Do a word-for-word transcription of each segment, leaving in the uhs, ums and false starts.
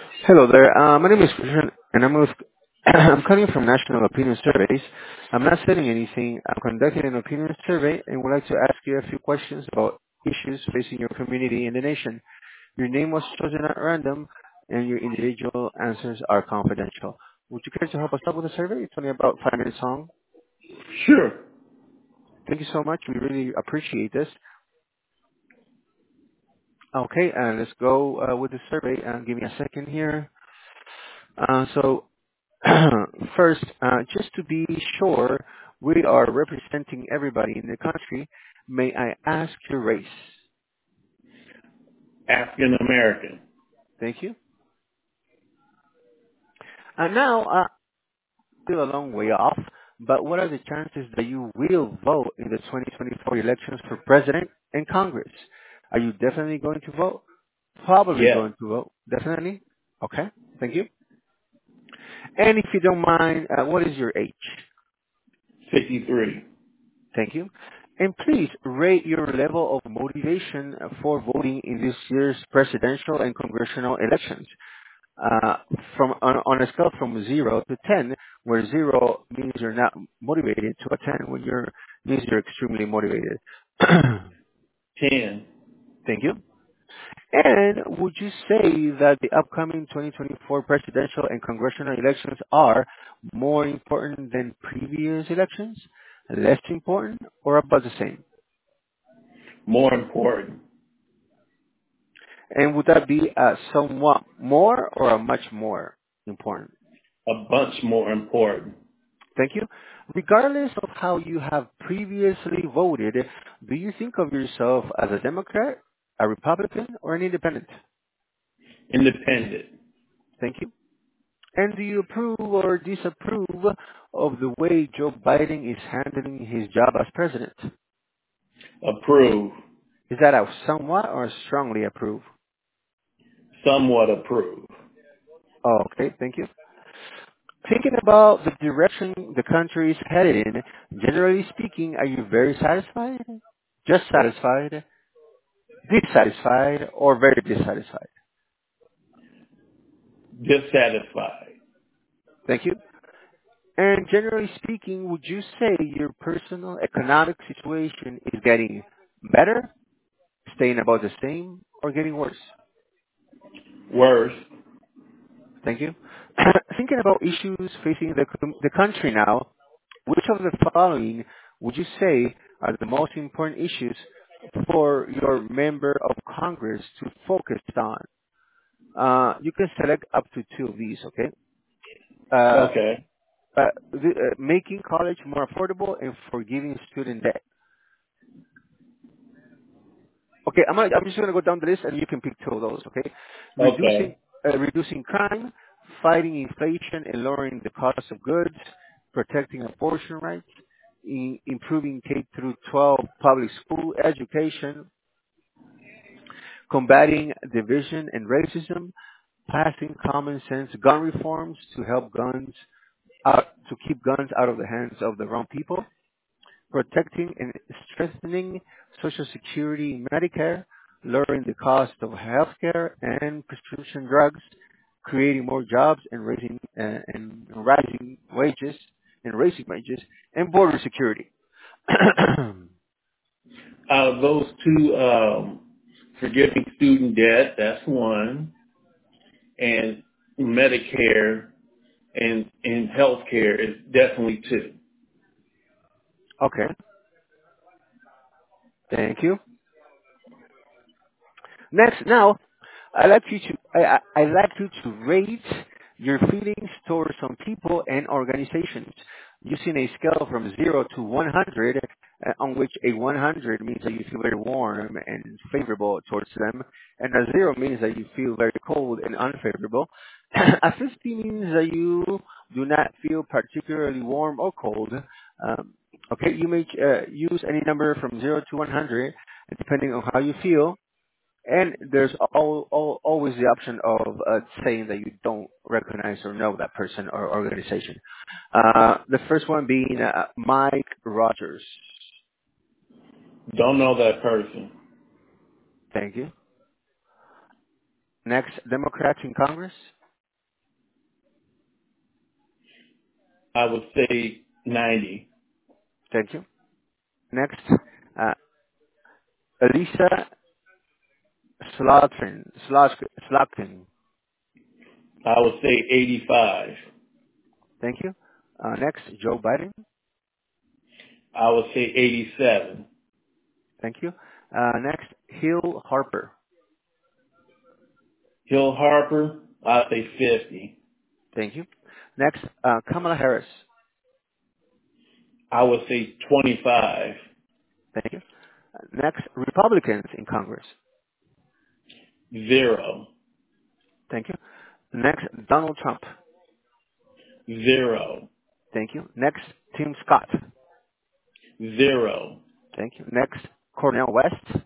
Hello there. Uh, my name is Christian, and I'm with, I'm calling from National Opinion Surveys. I'm not setting anything. I'm conducting an opinion survey and would like to ask you a few questions about issues facing your community and the nation. Your name was chosen at random, and your individual answers are confidential. Would you care to help us out with the survey? It's only about five minutes long. Sure. Thank you so much. We really appreciate this. Okay, uh, let's go uh, with the survey. Uh, give me a second here. Uh, so First, uh, just to be sure we are representing everybody in the country, may I ask your race? African American. Thank you. And now, uh, still a long way off, but what are the chances that you will vote in the twenty twenty-four elections for president and Congress? Are you definitely going to vote? Probably Yes. going to vote. Definitely? Okay. Thank you. And if you don't mind, uh, what is your age? fifty-three. Thank you. And please rate your level of motivation for voting in this year's presidential and congressional elections. Uh, from on, on a scale from zero to ten, where zero means you're not motivated, to a ten when you're means you're extremely motivated. ten. Thank you. And would you say that the upcoming twenty twenty-four presidential and congressional elections are more important than previous elections, less important, or about the same? More important. And would that be a somewhat more or a much more important? A bunch more important. Thank you. Regardless of how you have previously voted, do you think of yourself as a Democrat, a Republican, or an independent? Independent. Thank you. And do you approve or disapprove of the way Joe Biden is handling his job as president? Approve. Is that a somewhat or strongly approve? Somewhat approve. Oh, okay, thank you. Thinking about the direction the country is headed in, generally speaking, are you very satisfied, just satisfied, dissatisfied, or very dissatisfied? Dissatisfied. Thank you. And generally speaking, would you say your personal economic situation is getting better, staying about the same, or getting worse? Worse. Thank you. Thinking about issues facing the, the country now, which of the following would you say are the most important issues for your member of Congress to focus on? Uh, you can select up to two of these, okay? Uh, Okay. uh, the, uh, making college more affordable and forgiving student debt. Okay, I'm, gonna, I'm just going to go down the list and you can pick two of those, okay? Reducing, Okay. uh, reducing crime, fighting inflation and lowering the cost of goods, protecting abortion rights, in, improving K through twelve public school education, combating division and racism, passing common sense gun reforms to help guns out, to keep guns out of the hands of the wrong people, protecting and strengthening Social Security and Medicare, lowering the cost of healthcare and prescription drugs, creating more jobs and raising uh, and rising wages and raising wages, and border security. Out of those two, um, forgiving student debt, that's one. And Medicare and, and healthcare is definitely two. Okay, thank you. Next, now I like you to I, I I like you to rate your feelings towards some people and organizations using a scale from zero to one hundred, uh, on which a one hundred means that you feel very warm and favorable towards them, and a zero means that you feel very cold and unfavorable. A fifty means that you do not feel particularly warm or cold. Um, okay, you may uh, use any number from zero to one hundred, depending on how you feel. And there's al al always the option of uh, saying that you don't recognize or know that person or organization. Uh, the first one being uh, Mike Rogers. Don't know that person. Thank you. Next, Democrats in Congress. I would say ninety. Thank you. Next, uh, Elisa Slotkin. Slotkin. I would say eighty-five. Thank you. Uh, next, Joe Biden. I would say eighty-seven. Thank you. Uh, next, Hill Harper. Hill Harper, I'd say fifty. Thank you. Next, uh, Kamala Harris. I would say twenty-five. Thank you. Uh, Next, Republicans in Congress. Zero. Thank you. Next, Donald Trump. Zero. Thank you. Next, Tim Scott. Zero. Thank you. Next, Cornel West.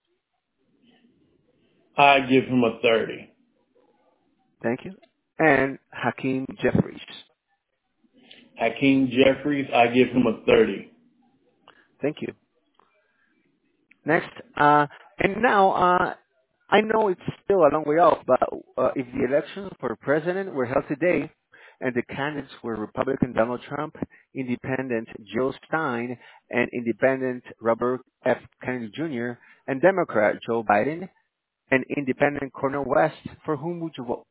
I give him a thirty. Thank you. And Hakeem Jeffries. Hakeem Jeffries, I give him a thirty. Thank you. Next, uh, and now, uh, I know it's still a long way off, but uh, if the elections for president were held today, and the candidates were Republican Donald Trump, Independent Jill Stein, and Independent Robert F. Kennedy Junior, and Democrat Joe Biden, and Independent Cornel West, for whom would you vote?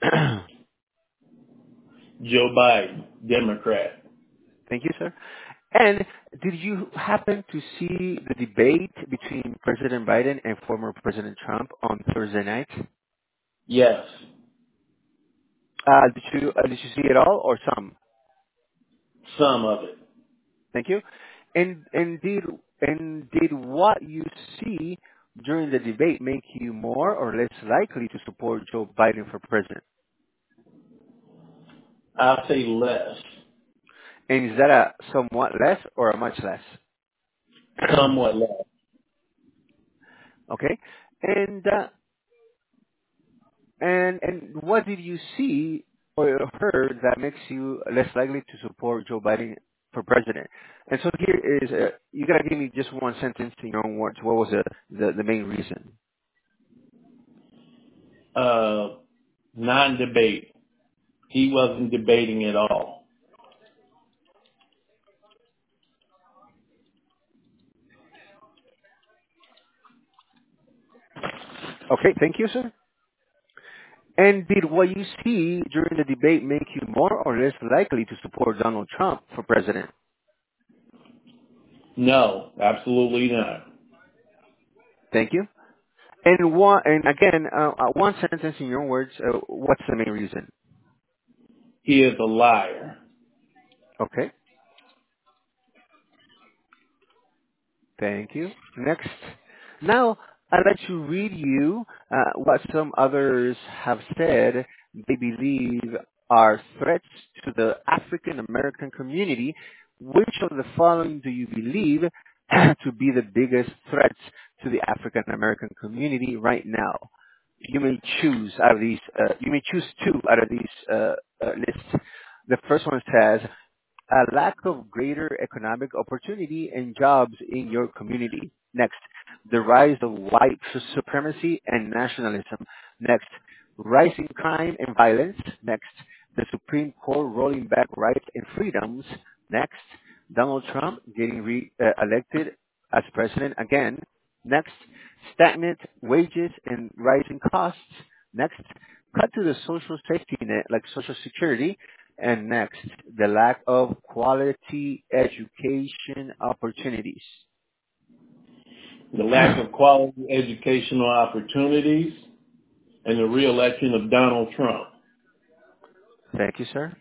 Joe Biden, Democrat. Thank you, sir. And did you happen to see the debate between President Biden and former President Trump on Thursday night? Yes. Uh, did you uh, did you see it all or some? Some of it. Thank you. And and did and did what you see during the debate make you more or less likely to support Joe Biden for president? I'll say less. And is that a somewhat less or a much less? Somewhat less. Okay. And uh, And and what did you see or heard that makes you less likely to support Joe Biden for president? And so here is uh, you gotta give me just one sentence in your own words. What was the the, the main reason? Uh, non-debate. He wasn't debating at all. Okay, thank you, sir. And did what you see during the debate make you more or less likely to support Donald Trump for president? No, absolutely not. Thank you. And one and again, uh, uh, one sentence in your own words. Uh, what's the main reason? He is a liar. Okay. Thank you. Next. Now, I'd like to read you uh, what some others have said they believe are threats to the African American community. Which of the following do you believe to be the biggest threats to the African American community right now? You may choose out of these. Uh, you may choose two out of these uh, uh, lists. The first one says a lack of greater economic opportunity and jobs in your community. Next, the rise of white supremacy and nationalism. Next, rising crime and violence. Next, the Supreme Court rolling back rights and freedoms. Next, Donald Trump getting re-elected as president again. Next, stagnant wages and rising costs. Next, cut to the social safety net like Social Security. And next, the lack of quality education opportunities. The lack of quality educational opportunities and the reelection of Donald Trump. Thank you, sir.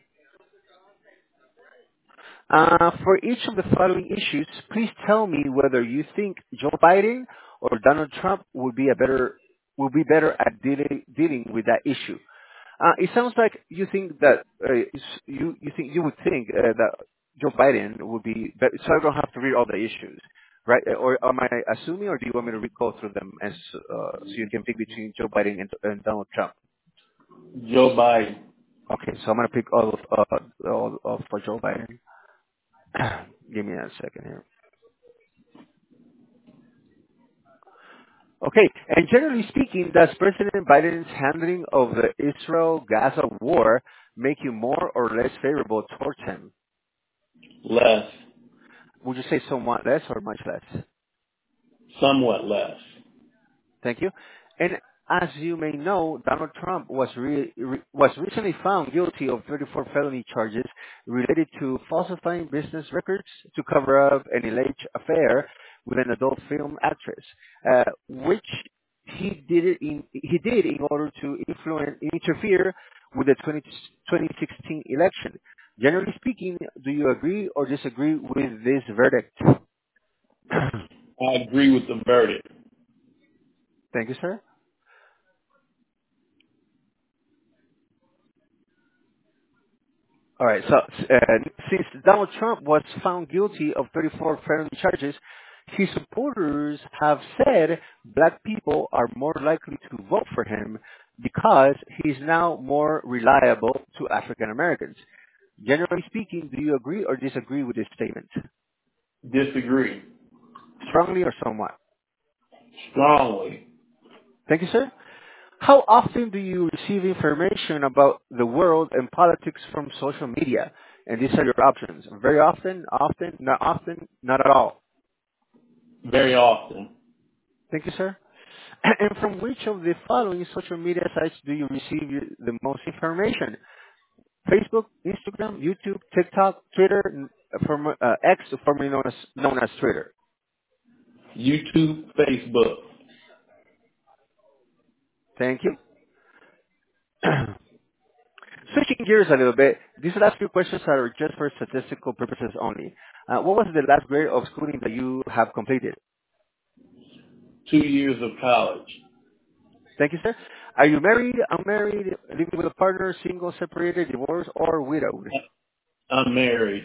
Uh, for each of the following issues, please tell me whether you think Joe Biden or Donald Trump will be a better will be better at dealing dealing with that issue. Uh, it sounds like you think that uh, you you think you would think uh, that Joe Biden would be, but so I don't have to read all the issues, right? Or am I assuming, or do you want me to read go through them as uh, so you can pick between Joe Biden and, and Donald Trump? Joe Biden. Okay, so I'm gonna pick all of uh, all of for Joe Biden. Give me a second here. Okay, and generally speaking, does President Biden's handling of the Israel-Gaza war make you more or less favorable towards him? Less. Would you say somewhat less or much less? Somewhat less. Thank you. And as you may know, Donald Trump was re- re- was recently found guilty of thirty-four felony charges related to falsifying business records to cover up an alleged affair with an adult film actress, uh, which he did it in he did in order to influence interfere with the twenty, twenty sixteen election. Generally speaking, do you agree or disagree with this verdict? I agree with the verdict. Thank you, sir. All right. So, uh, since Donald Trump was found guilty of thirty-four felony charges, his supporters have said black people are more likely to vote for him because he's now more reliable to African Americans. Generally speaking, do you agree or disagree with this statement? Disagree. Strongly or somewhat? Strongly. Thank you, sir. How often do you receive information about the world and politics from social media? And these are your options. Very often, often, not often, not at all. Very often. Thank you, sir. And from which of the following social media sites do you receive your, the most information? Facebook, Instagram, YouTube, TikTok, Twitter, n- from, uh, X, formerly known as, known as Twitter. YouTube, Facebook. Thank you. Switching gears a little bit, these last few questions are just for statistical purposes only. Uh, what was the last grade of schooling that you have completed? Two years of college. Thank you, sir. Are you married, unmarried, living with a partner, single, separated, divorced, or widowed? I'm married.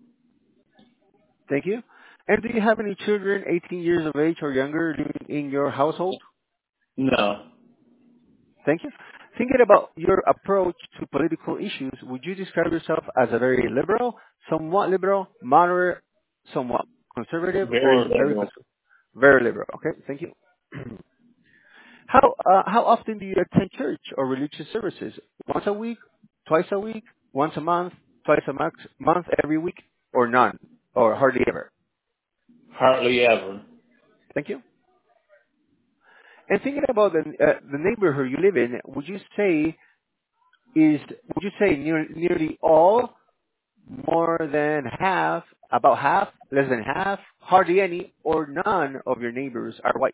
Thank you. And do you have any children eighteen years of age or younger living in your household? No. Thank you. Thinking about your approach to political issues, would you describe yourself as a very liberal, somewhat liberal, moderate, somewhat conservative, Very or very liberal. conservative? Very liberal. Okay, thank you. How uh, how often do you attend church or religious services? Once a week, twice a week, once a month, twice a month, month every week, or none, or hardly ever? Hardly ever. Thank you. And thinking about the uh, the neighborhood you live in, would you say is would you say near, nearly all, more than half, about half, less than half, hardly any, or none of your neighbors are white?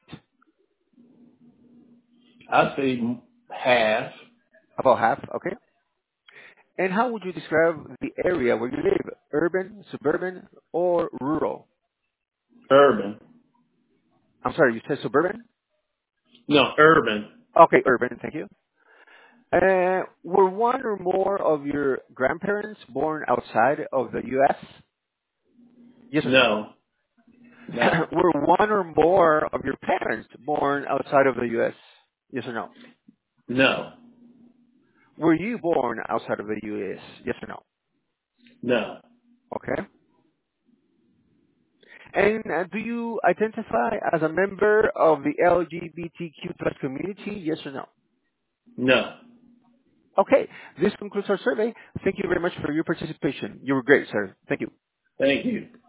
I'd say half. About half, okay. And how would you describe the area where you live? Urban, suburban, or rural? Urban. I'm sorry, you said suburban? No, urban. Okay, urban, thank you. Uh, were one or more of your grandparents born outside of the U S? Yes or no? No. No. Were one or more of your parents born outside of the U S? Yes or no? No. Were you born outside of the U S? Yes or no? No. Okay. And uh, do you identify as a member of the L G B T Q plus community? Yes or no? No. Okay. This concludes our survey. Thank you very much for your participation. You were great, sir. Thank you. Thank you.